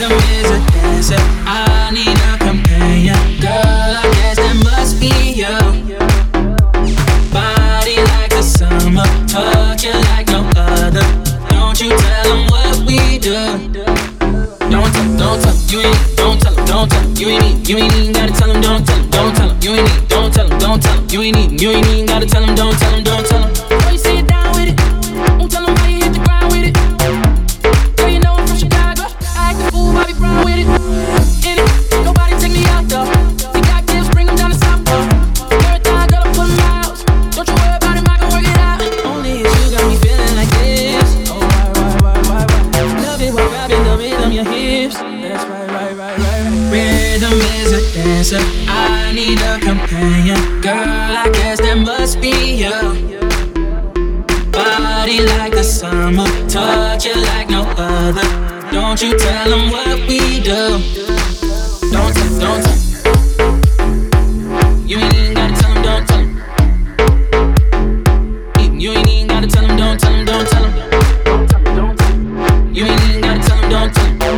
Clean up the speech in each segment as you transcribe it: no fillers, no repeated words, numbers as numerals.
Rhythm is a dancer, I need a companion. Girl, I guess that must be you. Body like the summer, touch you like no other. Don't you tell them what we do. Don't tell, you ain't, don't tell them, you ain't even gotta tell them, don't tell them, you ain't, don't tell them, you ain't even gotta tell them, don't tell them. Girl, you see it down with it, don't tell them how you hit the ground with it. Girl, you know I'm from Chicago, I act a fool, Bobby Brown with it. In it, nobody take me out though. You got gifts, bring them down to South Pole. Every time I go to put them out, don't you worry about it, I can work it out. Only if you got me feeling like this. Oh, why? Love it while grabbing the rhythm, your hips. That's right. Rhythm is a dancer, I need a companion. Girl, I guess that must be you. Body like the summer, touch you like no other. Don't you tell them what we do. Don't tell. You ain't even gotta tell them, don't tell them. You ain't even gotta tell them, don't tell them. You ain't even gotta tell them, don't tell them.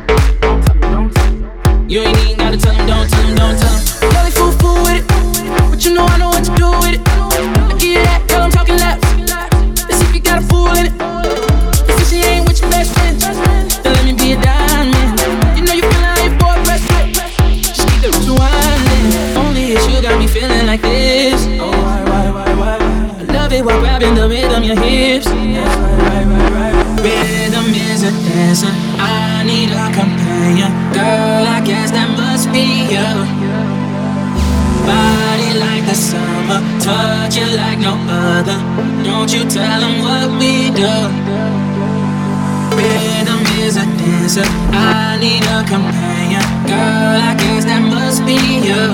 You ain't even gotta tell them, don't tell them. Girl, they fool with it, but you know I know what to do with it. I give you that, girl, I'm talking laps. Let's see if you got a fool in it. If she ain't with your best friend, then let me be a diamond. You know you feelin' how your boy press right. Just keep the roots windin'. Only if you got me feeling like this. Oh, why? I love it while grabbing the rhythm, your hips. That's right. Rhythm is a dancer, I need a companion. Girl, I guess that must be you. Body like the summer, touch you like no other. Don't you tell them what we do. Rhythm is a dancer, I need a companion. Girl, I guess that must be you.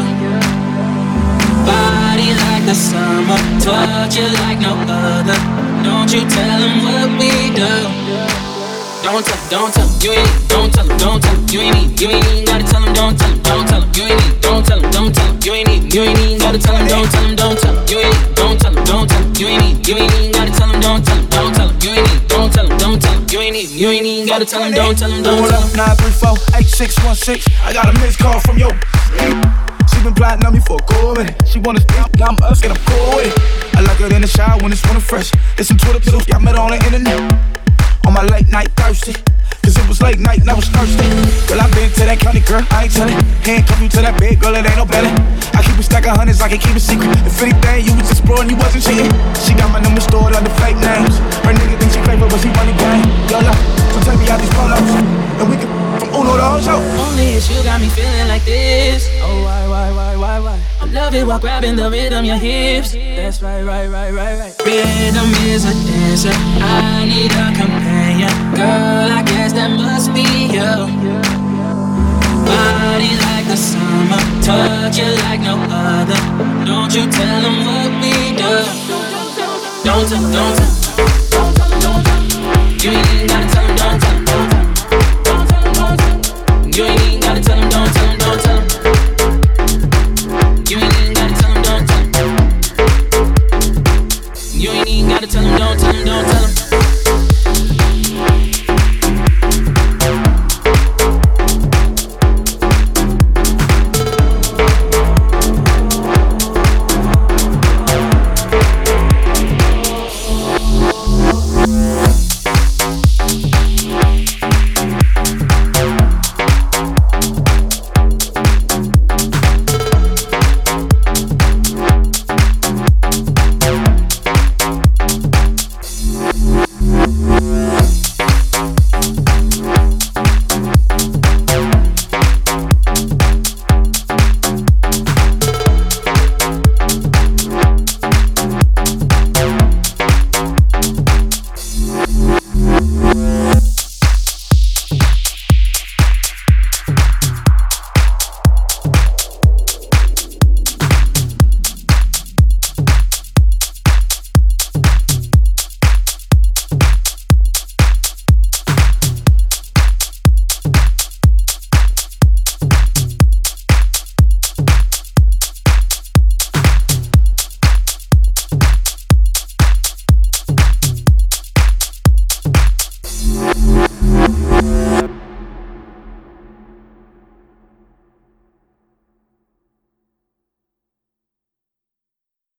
Body like the summer, touch you like no other. Don't you tell them what we do. Don't tell, you ain't, don't tell them, you ain't even gotta tell them, don't tell them, you ain't, don't tell them, you ain't even gotta tell them, don't tell them, you ain't, don't tell them, you ain't even gotta tell them, don't tell them, you ain't, don't tell them, you ain't even gotta tell them, don't tell them. 934-8616. I got a missed call from yo. She been plotting on me for a cool minute. She wanna speak, I'm us, and I'm cool with it. I like her in the shower when it's running fresh. It's some Twitter piddles, I met her on the internet. On my late night thirsty, cause it was late night and I was thirsty. Girl, I been to that county, girl, I ain't tellin'. Handcuff you to that bed, girl, it ain't no belly. I keep a stack of hundreds, I can keep a secret. If anything, you was exploring, you wasn't cheating. She got my number stored under fake names. Her nigga think she clever, but she money gang. Yola, so take me out these polos, and we can from Uno to Ojo. Only if you got me feeling like this. Oh, why? I love it while grabbing the rhythm, your hips. That's right. Rhythm is a dancer, I need a companion. Girl, I guess that must be you. Body like the summer, touch you like no other. Don't you tell them what we do. Don't tell. You ain't gotta tell them.